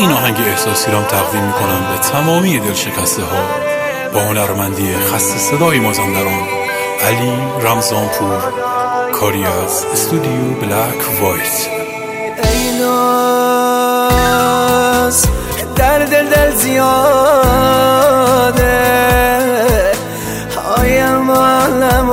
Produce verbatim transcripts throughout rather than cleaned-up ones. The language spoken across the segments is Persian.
این آهنگ احساسی رام تقدیم میکنم به تمامی دلشکسته ها با هنرمندی خسته صدای مازندران علی رمضانپور، کاری از استودیو بلک وایت. ای ناز در دل دل زیاده های مالم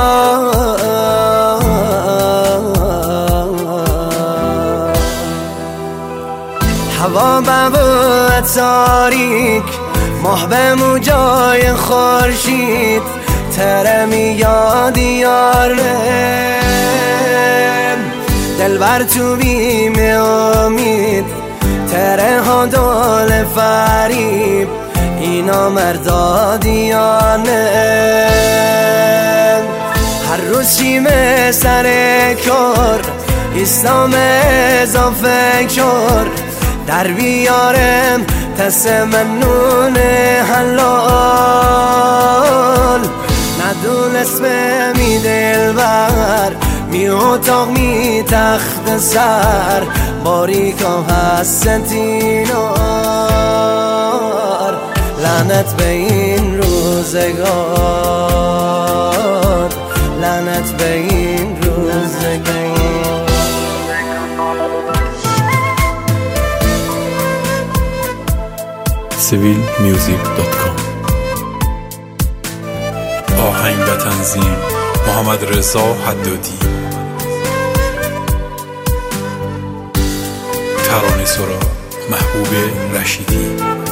هوا ببود تاریک ماه به موجای خورشید تره میاد یاره دل بر تو بیم امید تره ها دول فریب اینا مردادیانه هر روز شیمه سر کار اسلام اضافه کار در بیارم تسمنون حلال ندونست به می دل بر می اتاق می تخت سر باریکا هستینار لعنت به این روزگار لعنت به این روزگار. سیویل میوزیک دات کام. آهنگ و تنظیم محمد رضا حدادی. ترانه سرا محبوب رشیدی.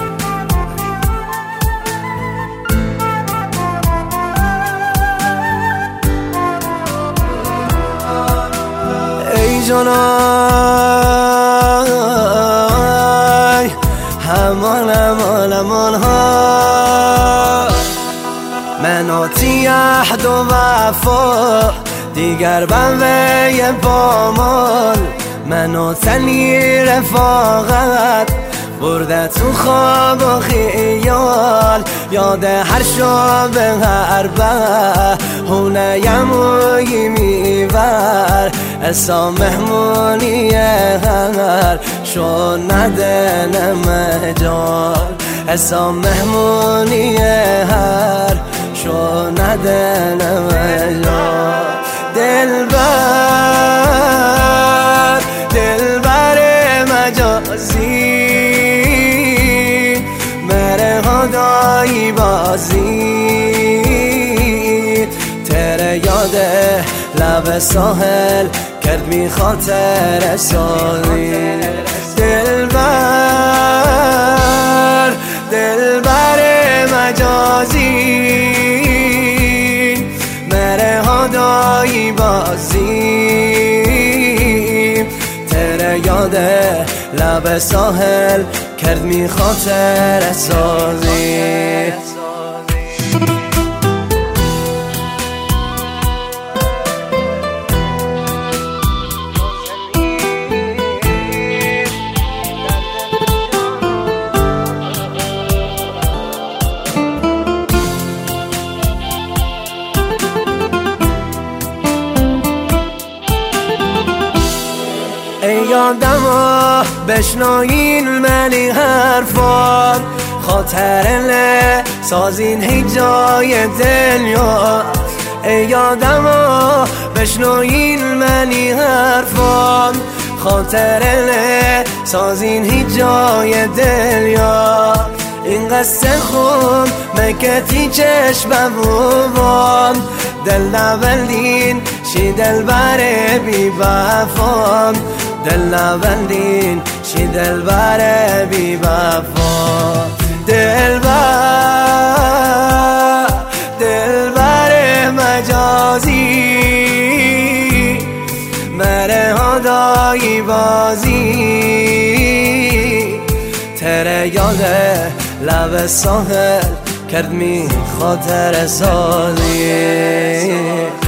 ای جانای همان همان همان ها من آتی عهد و وفا دیگر بنوی پامال من آتنی رفاقت برده تو خواب و خیال یاد هر شب هر بهونه یموی میور اسا مهمونی هر شو نده نمجال اسا مهمونی هر شو نده نمجال دلبر دلبر مجازی مره هدایی بازی تره یاده لب ساحل کرد می خاطر سالی دلبر دلبر مجازی مره هدایی بازی تره یاده لب ساحل کرد می خاطر سازی. ای آدما بشنوین منی حرفان خاطر سازین هی جای دنیا ای آدما بشنوین منی حرفان خاطر سازین هی جای دنیا این قصه خون مکتی چشم بوان دل نبندین شی دل بره بی وفان دل نبندین شی دل بره بی وفان دلبر دلبر مجازی مره هدایی بازی تره یاده لب ساحل کرد می خاطر سازی